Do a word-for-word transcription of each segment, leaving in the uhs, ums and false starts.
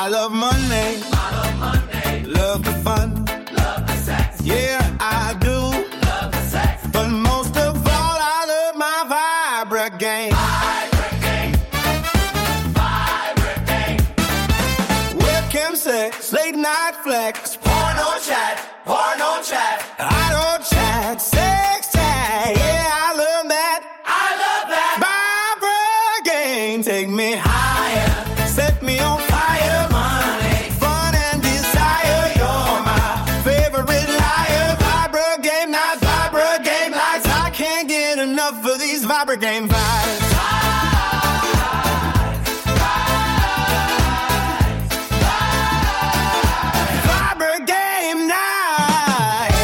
I love Monday. I love Monday. Love the fun. Love the sex. Yeah, I do. Love the sex. But most of all, I love my Viagra game. Vibrant game. Vibrant game. Webcam sex, late night flex. Porno chat. Porno chat. I don't chat, sex chat. Yeah, I love that. I love that. Viagra game, take me higher. Set me on fire. Money. Fun and desire. You're my favorite liar. Viagra game nights, Viagra game nights. I can't get enough of these Viagra game vibes. Viagra game night.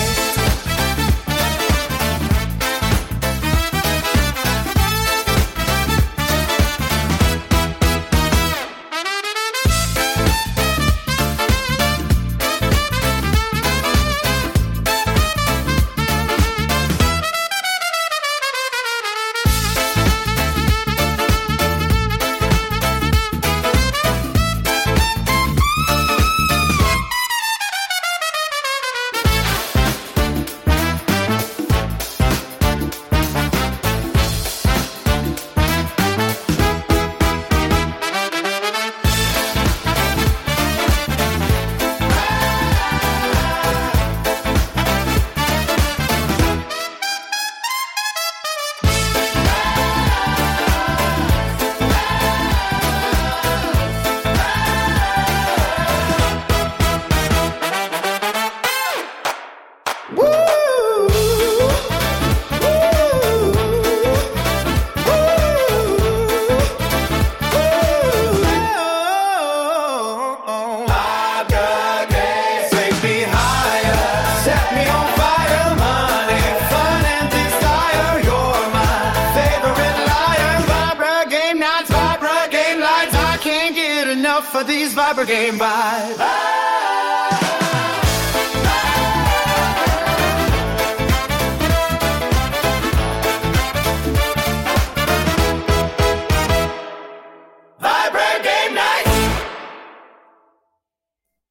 For these Viagra game vibes.